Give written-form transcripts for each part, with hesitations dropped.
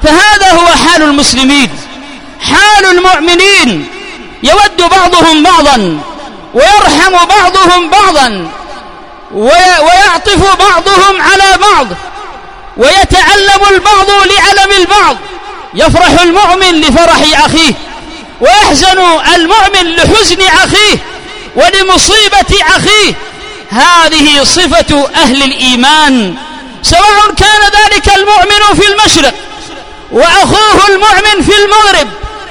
فهذا هو حال المسلمين. حال المؤمنين يود بعضهم بعضا ويرحم بعضهم بعضا ويعطف بعضهم على بعض ويتعلم البعض لعلم البعض. يفرح المؤمن لفرح أخيه ويحزن المؤمن لحزن أخيه ولمصيبة أخيه. هذه صفة أهل الإيمان، سواء كان ذلك المؤمن في المشرق وأخوه المؤمن في المغرب.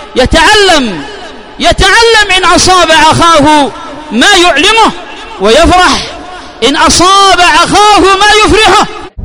يتعلم إن أصاب أخاه ما يعلمه، ويفرح إن أصاب أخاه ما يفرحه.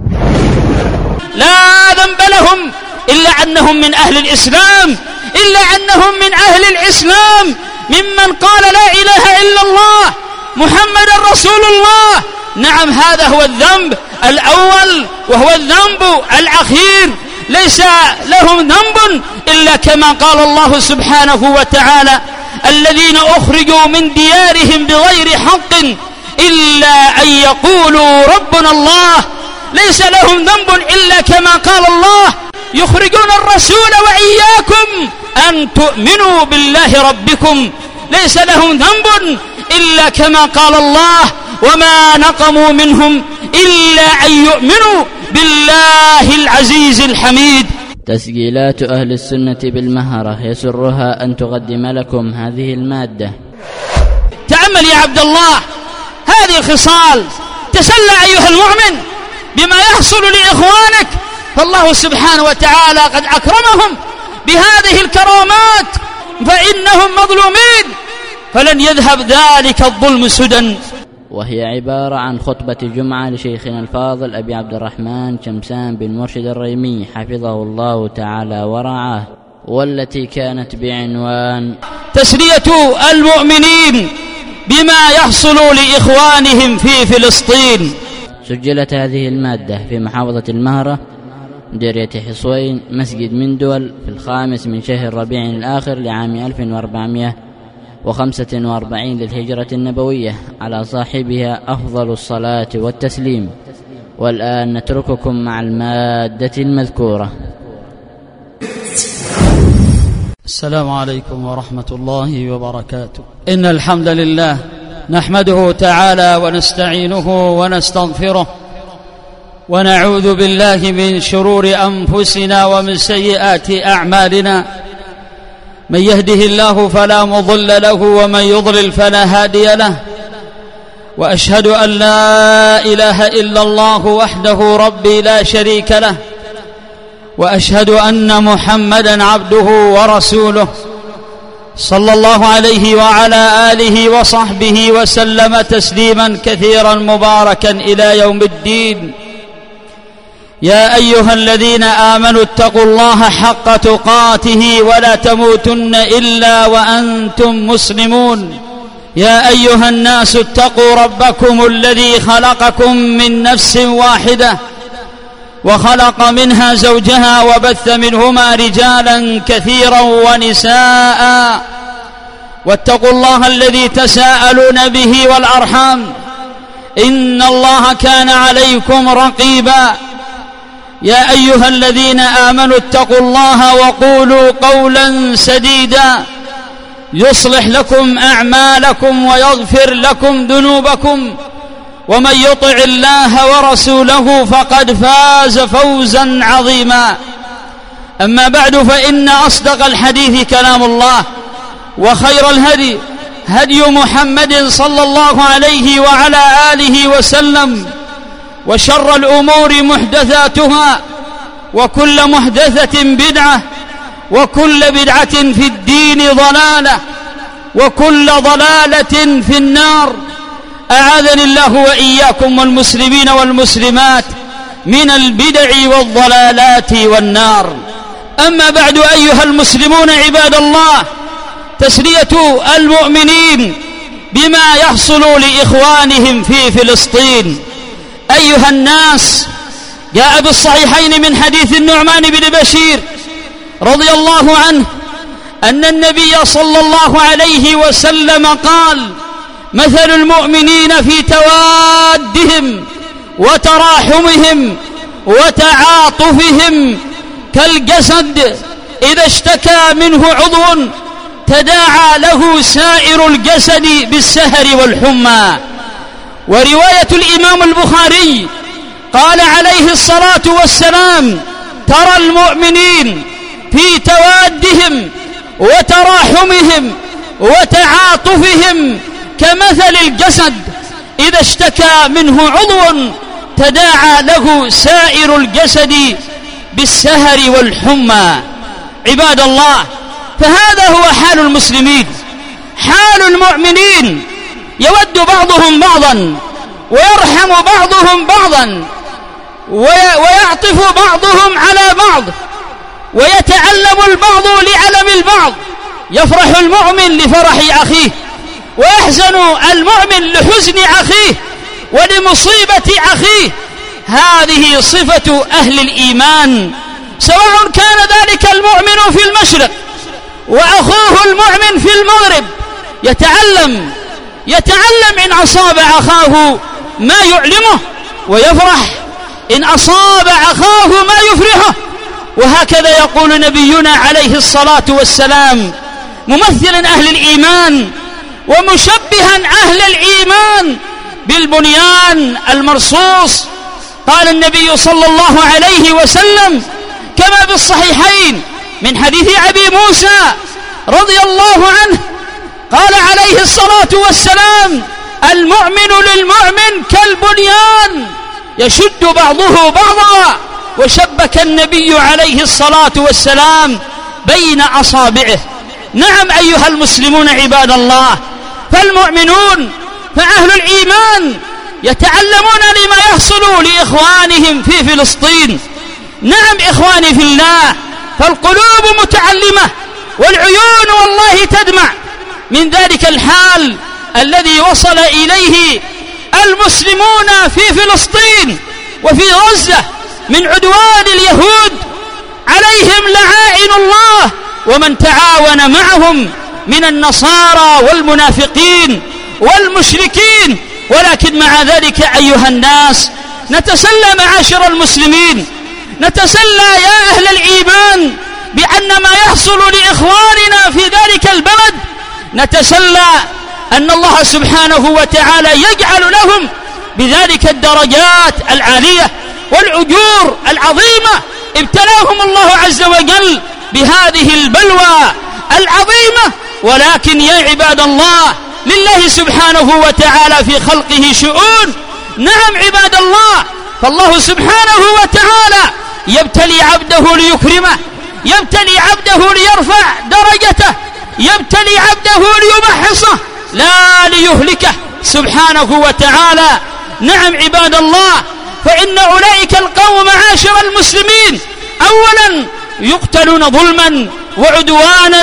لا ذنب لهم إلا أنهم من أهل الإسلام، إلا أنهم من أهل الإسلام ممن قال لا إله إلا الله محمد رسول الله. نعم، هذا هو الذنب الأول وهو الذنب الأخير. ليس لهم ذنب إلا كما قال الله سبحانه وتعالى: الذين أخرجوا من ديارهم بغير حق إلا أن يقولوا ربنا الله. ليس لهم ذنب إلا كما قال الله: يخرجون الرسول وإياكم أن تؤمنوا بالله ربكم. ليس لهم ذنب إلا كما قال الله: وما نقموا منهم إلا أن يؤمنوا بالله العزيز الحميد. تسجيلات أهل السنة بالمهرة يسرها أن تقدم لكم هذه المادة. تأمل يا عبد الله هذه الخصال، تسلى أيها المؤمن بما يحصل لإخوانك، فالله سبحانه وتعالى قد أكرمهم بهذه الكرامات، فإنهم مظلومين فلن يذهب ذلك الظلم سدى. وهي عبارة عن خطبة جمعة لشيخنا الفاضل أبي عبد الرحمن شمسان بن مرشد الريمي حفظه الله تعالى ورعاه، والتي كانت بعنوان تسلية المؤمنين بما يحصل لإخوانهم في فلسطين. سجلت هذه المادة في محافظة المهرة ديرية حصوين مسجد مندول في 5 من شهر ربيع الآخر لعام 1445 للهجرة النبوية، على صاحبها أفضل الصلاة والتسليم. والآن نترككم مع المادة المذكورة. السلام عليكم ورحمة الله وبركاته. إن الحمد لله نحمده تعالى ونستعينه ونستغفره، ونعوذ بالله من شرور أنفسنا ومن سيئات أعمالنا. من يهده الله فلا مضل له ومن يضلل فلا هادي له، وأشهد أن لا إله إلا الله وحده ربي لا شريك له، وأشهد أن محمدا عبده ورسوله صلى الله عليه وعلى آله وصحبه وسلم تسليما كثيرا مباركا إلى يوم الدين. يا أيها الذين آمنوا اتقوا الله حق تقاته ولا تموتن إلا وأنتم مسلمون. يا أيها الناس اتقوا ربكم الذي خلقكم من نفس واحدة وخلق منها زوجها وبث منهما رجالا كثيرا ونساء، واتقوا الله الذي تساءلون به والأرحام إن الله كان عليكم رقيبا. يا أيها الذين آمنوا اتقوا الله وقولوا قولا سديدا يصلح لكم أعمالكم ويغفر لكم ذنوبكم، ومن يطع الله ورسوله فقد فاز فوزا عظيما. أما بعد، فإن أصدق الحديث كلام الله، وخير الهدي هدي محمد صلى الله عليه وعلى آله وسلم، وشر الأمور محدثاتها، وكل محدثة بدعة، وكل بدعة في الدين ضلالة، وكل ضلالة في النار. أعاذني الله وإياكم والمسلمين والمسلمات من البدع والضلالات والنار. أما بعد، أيها المسلمون عباد الله، تسلية المؤمنين بما يحصل لإخوانهم في فلسطين. أيها الناس، جاء بالصحيحين من حديث النعمان بن بشير رضي الله عنه أن النبي صلى الله عليه وسلم قال: مثل المؤمنين في توادهم وتراحمهم وتعاطفهم كالجسد إذا اشتكى منه عضو تداعى له سائر الجسد بالسهر والحمى. ورواية الإمام البخاري قال عليه الصلاة والسلام: ترى المؤمنين في توادهم وتراحمهم وتعاطفهم كمثل الجسد إذا اشتكى منه عضو تداعى له سائر الجسد بالسهر والحمى. عباد الله، فهذا هو حال المسلمين، حال المؤمنين، يود بعضهم بعضا ويرحم بعضهم بعضا ويعطف بعضهم على بعض ويتعلم البعض لعلم البعض. يفرح المؤمن لفرح أخيه ويحزن المؤمن لحزن أخيه ولمصيبة أخيه. هذه صفة أهل الإيمان، سواء كان ذلك المؤمن في المشرق وأخوه المؤمن في المغرب. يتعلم إن أصاب أخاه ما يعلمه، ويفرح إن أصاب أخاه ما يفرحه. وهكذا يقول نبينا عليه الصلاة والسلام ممثلا أهل الإيمان ومشبها أهل الإيمان بالبنيان المرصوص. قال النبي صلى الله عليه وسلم كما بالصحيحين من حديث أبي موسى رضي الله عنه، قال عليه الصلاة والسلام: المؤمن للمؤمن كالبنيان يشد بعضه بعضا. وشبك النبي عليه الصلاة والسلام بين أصابعه. نعم أيها المسلمون عباد الله، فالمؤمنون فأهل الإيمان يتعلمون لما يحصل لإخوانهم في فلسطين. نعم إخواني في الله، فالقلوب متعلمة والعيون والله تدمع من ذلك الحال الذي وصل إليه المسلمون في فلسطين وفي غزة من عدوان اليهود عليهم لعائن الله، ومن تعاون معهم من النصارى والمنافقين والمشركين. ولكن مع ذلك أيها الناس نتسلى معاشر المسلمين، نتسلى يا أهل الإيمان بأن ما يحصل لإخواننا في ذلك البلد، نتسلى أن الله سبحانه وتعالى يجعل لهم بذلك الدرجات العالية والأجور العظيمة. ابتلاهم الله عز وجل بهذه البلوى العظيمة، ولكن يا عباد الله لله سبحانه وتعالى في خلقه شؤون. نعم عباد الله، فالله سبحانه وتعالى يبتلي عبده ليكرمه، يبتلي عبده ليرفع درجته، يبتلي عبده ليمحصه لا ليهلكه سبحانه وتعالى. نعم عباد الله، فإن أولئك القوم معاشر المسلمين أولا يقتلون ظلما وعدوانا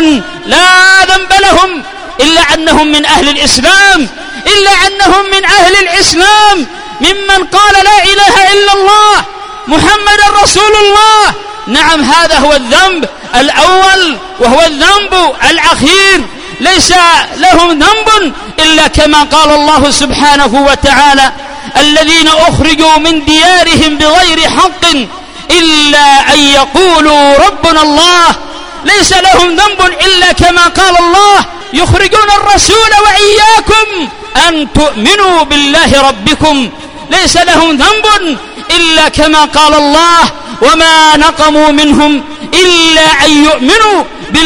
لا ذنب لهم إلا أنهم من أهل الإسلام، إلا أنهم من أهل الإسلام ممن قال لا إله إلا الله محمد رسول الله. نعم هذا هو الذنب الأول وهو الذنب الأخير، ليس لهم ذنب إلا كما قال الله سبحانه وتعالى: الذين أخرجوا من ديارهم بغير حق إلا أن يقولوا ربنا الله. ليس لهم ذنب إلا كما قال الله: يخرجون الرسول وإياكم أن تؤمنوا بالله ربكم. ليس لهم ذنب إلا كما قال الله: وما نقموا منهم إلا أن يؤمنوا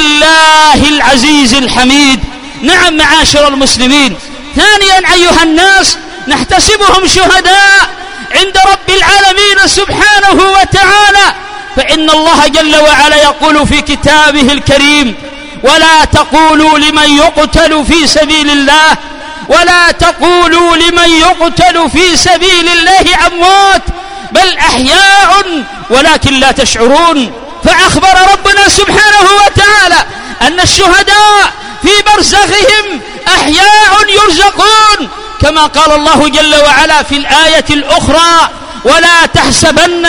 بالله العزيز الحميد. نعم معاشر المسلمين، ثانيا أيها الناس نحتسبهم شهداء عند رب العالمين سبحانه وتعالى، فإن الله جل وعلا يقول في كتابه الكريم: ولا تقولوا لمن يقتل في سبيل الله، ولا تقولوا لمن يقتل في سبيل الله أموات بل أحياء ولكن لا تشعرون. فأخبر ربنا سبحانه وتعالى أن الشهداء في برزخهم أحياء يرزقون، كما قال الله جل وعلا في الآية الأخرى: ولا تحسبن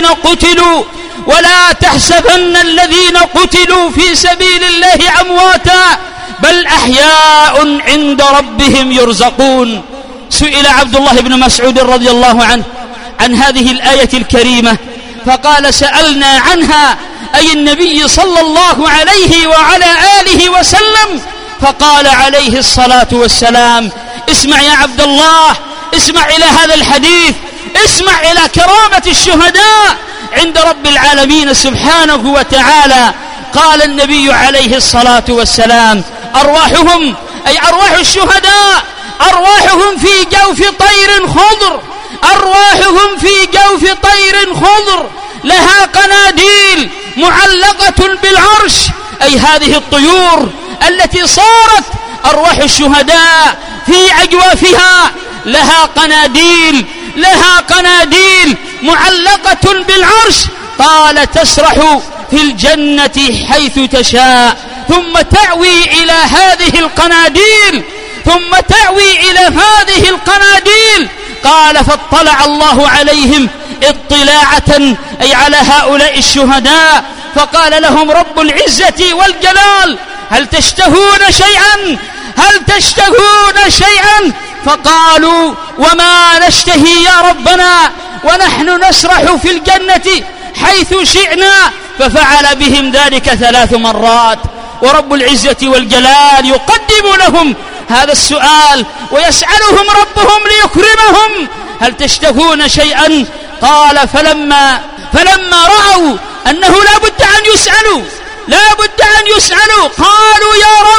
الذين قتلوا في سبيل الله أمواتا بل أحياء عند ربهم يرزقون. سئل عبد الله بن مسعود رضي الله عنه عن هذه الآية الكريمة فقال: سألنا عنها أي النبي صلى الله عليه وعلى آله وسلم. فقال عليه الصلاة والسلام: اسمع يا عبد الله، اسمع إلى هذا الحديث، اسمع إلى كرامة الشهداء عند رب العالمين سبحانه وتعالى. قال النبي عليه الصلاة والسلام: أرواحهم، أي أرواح الشهداء، أرواحهم في جوف طير خضر، أرواحهم في جوف طير خضر لها قناديل معلقة بالعرش. أي هذه الطيور التي صارت أرواح الشهداء في أجوافها لها قناديل، لها قناديل معلقة بالعرش. قال: تسرح في الجنة حيث تشاء، ثم تأوي إلى هذه القناديل، ثم تأوي إلى هذه القناديل. قال: فاطلع الله عليهم اطلاعة، أي على هؤلاء الشهداء، فقال لهم رب العزة والجلال: هل تشتهون شيئا؟ هل تشتهون شيئا؟ فقالوا: وما نشتهي يا ربنا، ونحن نسرح في الجنة حيث شئنا. ففعل بهم ذلك 3 مرات. ورب العزة والجلال يقدم لهم هذا السؤال ويسألهم ربهم ليكرمهم: هل تشتهون شيئا؟ قال: فلما رأوا أنه لا بد أن يسألوا، لا بد أن يسألوا، قالوا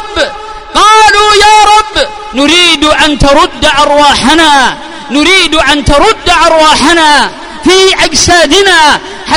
يا رب نريد أن ترد أرواحنا، نريد أن ترد أرواحنا في أجسادنا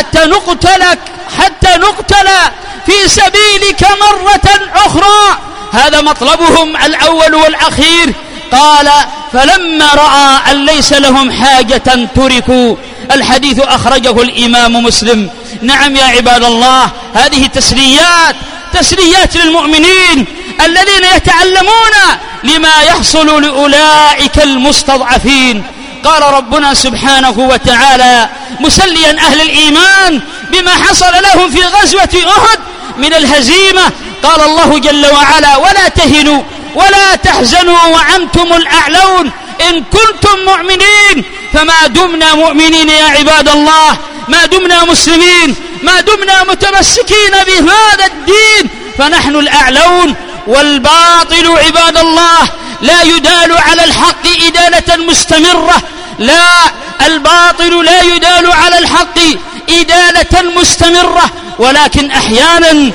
حتى نقتل في سبيلك مرة أخرى. هذا مطلبهم الأول والأخير. قال: فلما رأى أن ليس لهم حاجة تركوا. الحديث أخرجه الإمام مسلم. نعم يا عباد الله، هذه تسليات للمؤمنين الذين يتعلمون لما يحصل لأولئك المستضعفين. قال ربنا سبحانه وتعالى مسليا أهل الإيمان بما حصل لهم في غزوة أحد من الهزيمة. قال الله جل وعلا: ولا تهنوا ولا تحزنوا وأنتم الأعلون إن كنتم مؤمنين. فما دمنا مؤمنين يا عباد الله، ما دمنا مسلمين، ما دمنا متمسكين بهذا الدين، فنحن الأعلون. والباطل عباد الله لا يدال على الحق إدالة مستمرة، لا، الباطل لا يدال على الحق إدالة مستمرة، ولكن أحيانا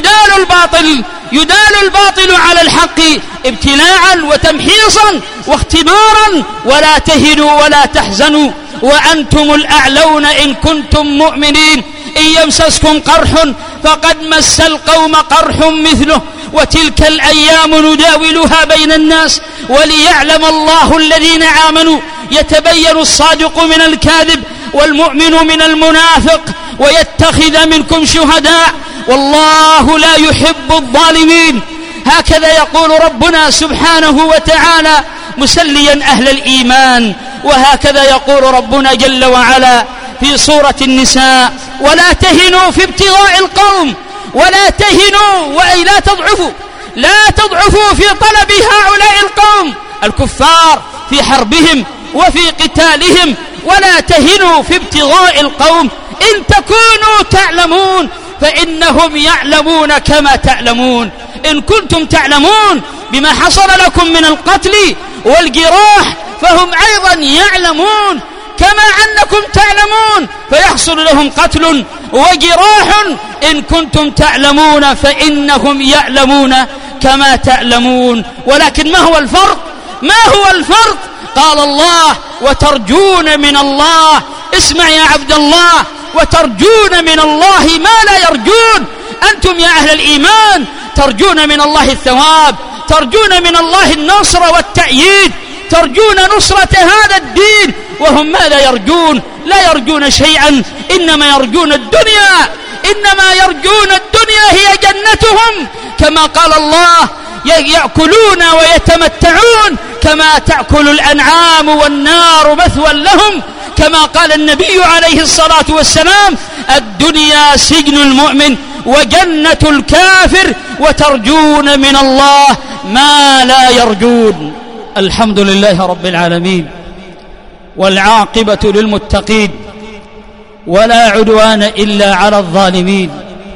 يدال الباطل على الحق ابتلاعا وتمحيصا واختبارا. ولا تهنوا ولا تحزنوا وأنتم الأعلون إن كنتم مؤمنين. إن يمسسكم قرح فقد مس القوم قرح مثله، وتلك الأيام نداولها بين الناس وليعلم الله الذين آمنوا، يتبين الصادق من الكاذب والمؤمن من المنافق، ويتخذ منكم شهداء والله لا يحب الظالمين. هكذا يقول ربنا سبحانه وتعالى مسليا أهل الإيمان. وهكذا يقول ربنا جل وعلا في سورة النساء: ولا تهنوا في ابتغاء القوم، ولا تهنوا، وأي لا تضعفوا في طلب هؤلاء القوم الكفار في حربهم وفي قتالهم. ولا تهنوا في ابتغاء القوم إن تكونوا تعلمون فإنهم يعلمون كما تعلمون. إن كنتم تعلمون بما حصل لكم من القتل والجراح فهم أيضا يعلمون كما أنكم تعلمون، فيحصل لهم قتل وجراح. إن كنتم تعلمون فإنهم يعلمون كما تعلمون. ولكن ما هو الفرق؟ قال الله: وترجون من الله. اسمع يا عبد الله: وترجون من الله ما لا يرجون. أنتم يا أهل الإيمان ترجون من الله الثواب، ترجون من الله النصر والتأييد، ترجون نصرة هذا الدين، وهم ماذا يرجون؟ لا يرجون شيئا، إنما يرجون الدنيا، إنما يرجون الدنيا هي جنتهم. كما قال الله: يأكلون ويتمتعون كما تأكل الأنعام والنار مثوى لهم. كما قال النبي عليه الصلاة والسلام: الدنيا سجن المؤمن وجنة الكافر، وترجون من الله ما لا يرجون. الحمد لله رب العالمين، والعاقبة للمتقين، ولا عدوان إلا على الظالمين.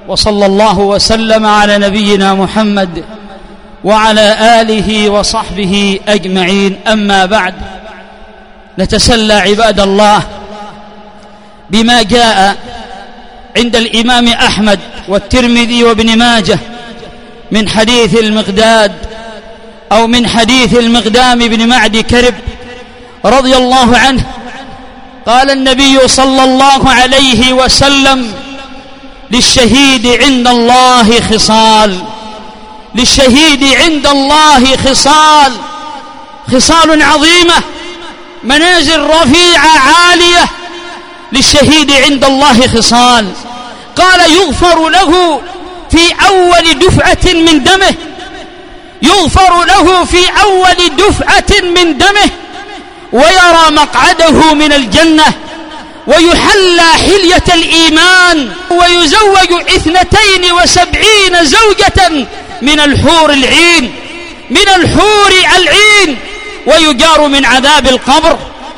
وصلى الله وسلم على نبينا محمد وعلى آله وصحبه أجمعين. أما بعد، نتسلى عباد الله بما جاء عند الإمام أحمد والترمذي وابن ماجه من حديث المقداد أو من حديث المقدام بن معدي كرب رضي الله عنه. قال النبي صلى الله عليه وسلم: للشهيد عند الله خصال، للشهيد عند الله خصال عظيمة، منازل رفيعة عالية. للشهيد عند الله خصال، قال: يغفر له في أول دفعة من دمه، يغفر له في أول دفعة من دمه، ويرى مقعده من الجنة، ويحلى حلية الإيمان، ويزوج 72 زوجة من الحور العين، من الحور العين، ويجار من عذاب القبر،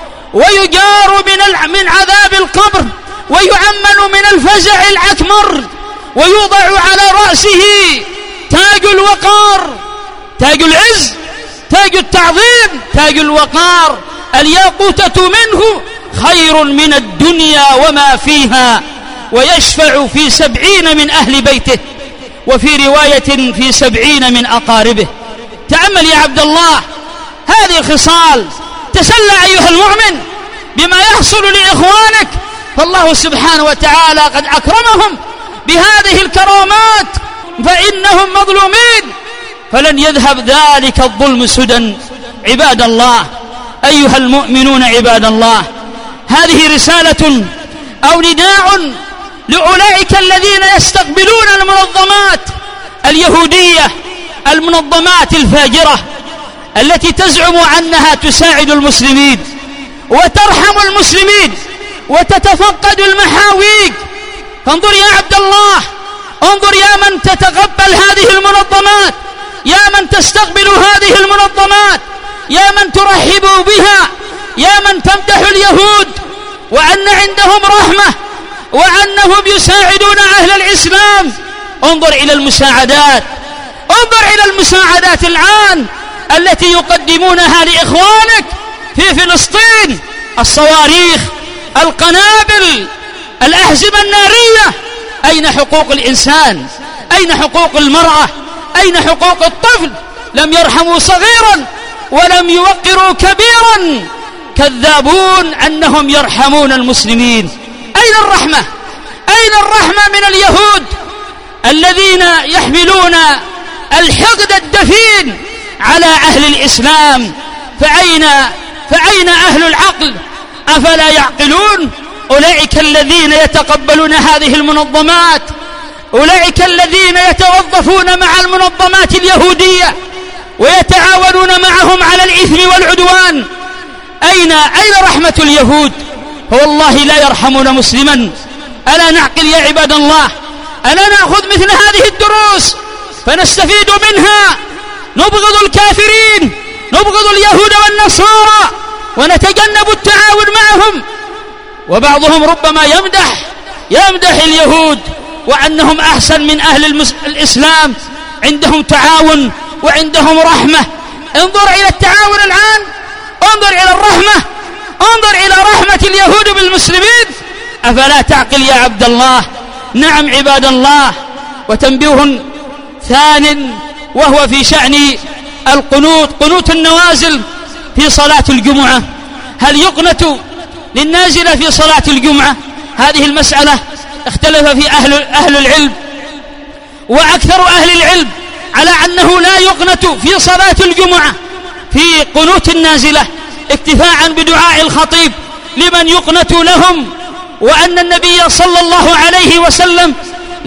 ويجار من عذاب القبر، ويؤمن من الفزع الأكبر، ويوضع على رأسه تاج الوقار، تاج العز، تاج التعظيم، تاج الوقار، الياقوتة منه خير من الدنيا وما فيها، ويشفع في 70 من أهل بيته، وفي رواية في 70 من أقاربه. تأمل يا عبد الله هذه الخصال، تسلى أيها المؤمن بما يحصل لإخوانك، فالله سبحانه وتعالى قد أكرمهم بهذه الكرامات، فإنهم مظلومين، فلن يذهب ذلك الظلم سدى. عباد الله، أيها المؤمنون عباد الله، هذه رسالة أو نداء لأولئك الذين يستقبلون المنظمات اليهودية، المنظمات الفاجرة التي تزعم أنها تساعد المسلمين وترحم المسلمين وتتفقد المحاويج. فانظر يا عبد الله، انظر يا من تتقبل هذه المنظمات، يا من تستقبل هذه المنظمات، يا من ترحب بها، يا من تمدح اليهود وأن عندهم رحمة وأنهم يساعدون أهل الإسلام. انظر إلى المساعدات، انظر إلى المساعدات الآن التي يقدمونها لإخوانك في فلسطين، الصواريخ، القنابل، الأحزمة النارية. أين حقوق الإنسان؟ أين حقوق المرأة؟ أين حقوق الطفل؟ لم يرحموا صغيرا ولم يوقروا كبيرا، كذابون أنهم يرحمون المسلمين. أين الرحمة؟ أين الرحمة من اليهود الذين يحملون الحقد الدفين على أهل الإسلام؟ فأين أهل العقل؟ أفلا يعقلون؟ أولئك الذين يتقبلون هذه المنظمات، أولئك الذين يتوظفون مع المنظمات اليهودية ويتعاونون معهم على الإثم والعدوان. أين رحمة اليهود؟ فوالله لا يرحمون مسلما. ألا نعقل يا عباد الله؟ ألا نأخذ مثل هذه الدروس فنستفيد منها؟ نبغض الكافرين، نبغض اليهود والنصارى، ونتجنب التعاون معهم. وبعضهم ربما يمدح اليهود وأنهم أحسن من أهل الإسلام، عندهم تعاون وعندهم رحمة. انظر إلى التعاون الآن، انظر إلى الرحمة، انظر إلى رحمة اليهود بالمسلمين. أفلا تعقل يا عبد الله؟ نعم عباد الله. وتنبيه ثان وهو في شأن القنوت، قنوت النوازل في صلاة الجمعة. هل يقنت للنازلة في صلاة الجمعة؟ هذه المسألة اختلف في أهل العلم، وأكثر أهل العلم على أنه لا يقنت في صلاة الجمعة في قنوت النازلة، اكتفاء بدعاء الخطيب لمن يقنت لهم، وأن النبي صلى الله عليه وسلم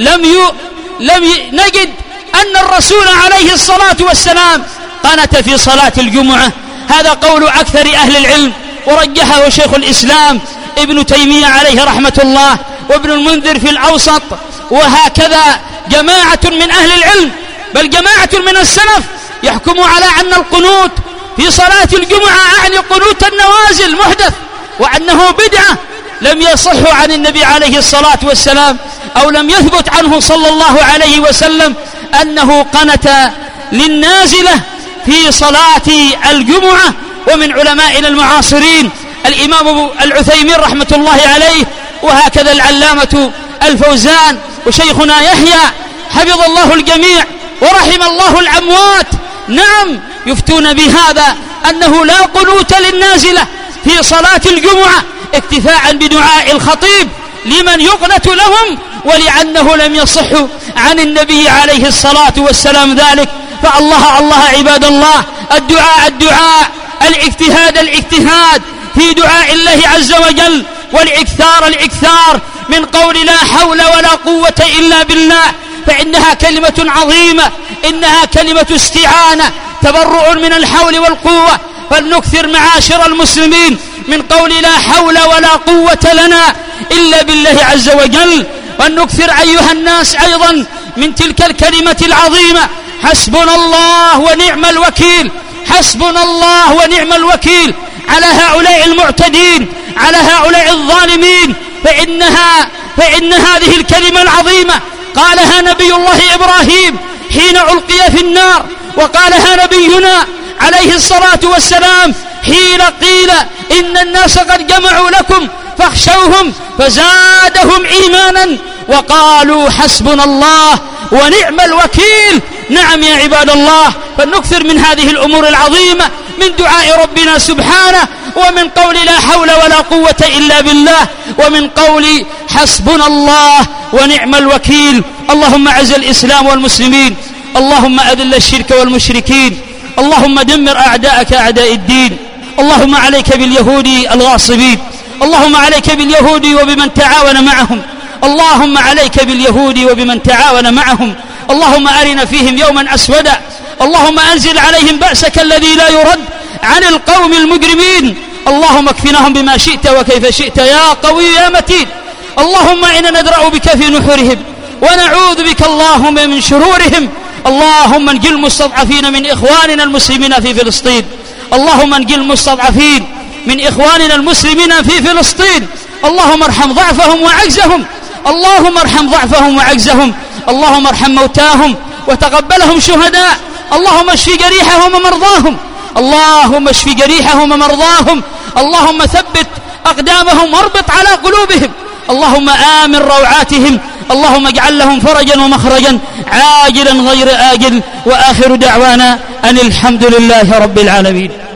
لم نجد أن الرسول عليه الصلاة والسلام قنت في صلاة الجمعة. هذا قول أكثر أهل العلم، ورجحه شيخ الإسلام ابن تيمية عليه رحمة الله، وابن المنذر في الأوسط، وهكذا جماعة من أهل العلم، بل جماعة من السلف يحكموا على أن القنوت في صلاة الجمعة أعني قنوت النوازل محدث، وأنه بدعة لم يصح عن النبي عليه الصلاة والسلام أو لم يثبت عنه صلى الله عليه وسلم أنه قنت للنازلة في صلاة الجمعة. ومن علمائنا المعاصرين الإمام العثيمين رحمة الله عليه، وهكذا العلامة الفوزان، وشيخنا يحيى حفظ الله الجميع ورحم الله الأموات، نعم يفتون بهذا أنه لا قنوت للنازلة في صلاة الجمعة اكتفاء بدعاء الخطيب لمن يقنت لهم، ولأنه لم يصح عن النبي عليه الصلاة والسلام ذلك. فالله الله عباد الله، الدعاء الاجتهاد في دعاء الله عز وجل، والإكثار من قول لا حول ولا قوة إلا بالله، فإنها كلمة عظيمة، إنها كلمة استعانة، تبرؤ من الحول والقوة. فلنكثر معاشر المسلمين من قول لا حول ولا قوة لنا إلا بالله عز وجل. ولنكثر أيها الناس أيضا من تلك الكلمة العظيمة حسبنا الله ونعم الوكيل، حسبنا الله ونعم الوكيل على هؤلاء المعتدين، على هؤلاء الظالمين. فإن هذه الكلمة العظيمة قالها نبي الله إبراهيم حين ألقي في النار، وقالها نبينا عليه الصلاة والسلام حين قيل إن الناس قد جمعوا لكم فاخشوهم فزادهم إيمانا وقالوا حسبنا الله ونعم الوكيل. نعم يا عباد الله، فلنكثر من هذه الأمور العظيمة، من دعاء ربنا سبحانه، ومن قول لا حول ولا قوة إلا بالله، ومن قول حسبنا الله ونعم الوكيل. اللهم أعز الإسلام والمسلمين، اللهم أذل الشرك والمشركين، اللهم دمر أعداءك أعداء الدين. اللهم عليك باليهود الغاصبين، اللهم عليك باليهود وبمن تعاون معهم، اللهم عليك باليهود وبمن تعاون معهم. اللهم أرنا فيهم يوما أسودا، اللهم أنزل عليهم بأسك الذي لا يرد عن القوم المجرمين. اللهم اكفناهم بما شئت وكيف شئت يا قوي يا متين. اللهم إنا ندرأ بك في نحورهم ونعوذ بك اللهم من شرورهم. اللهم انجل المستضعفين من إخواننا المسلمين في فلسطين، اللهم انجل المستضعفين من إخواننا المسلمين في فلسطين. اللهم ارحم ضعفهم وعجزهم، اللهم ارحم ضعفهم وعجزهم، اللهم ارحم موتاهم وتقبلهم شهداء. اللهم اشف جريحهم ومرضاهم، اللهم اشف جريحهم ومرضاهم. اللهم ثبت أقدامهم واربط على قلوبهم، اللهم آمن روعاتهم، اللهم اجعل لهم فرجا ومخرجا عاجلا غير آجل. وآخر دعوانا أن الحمد لله رب العالمين.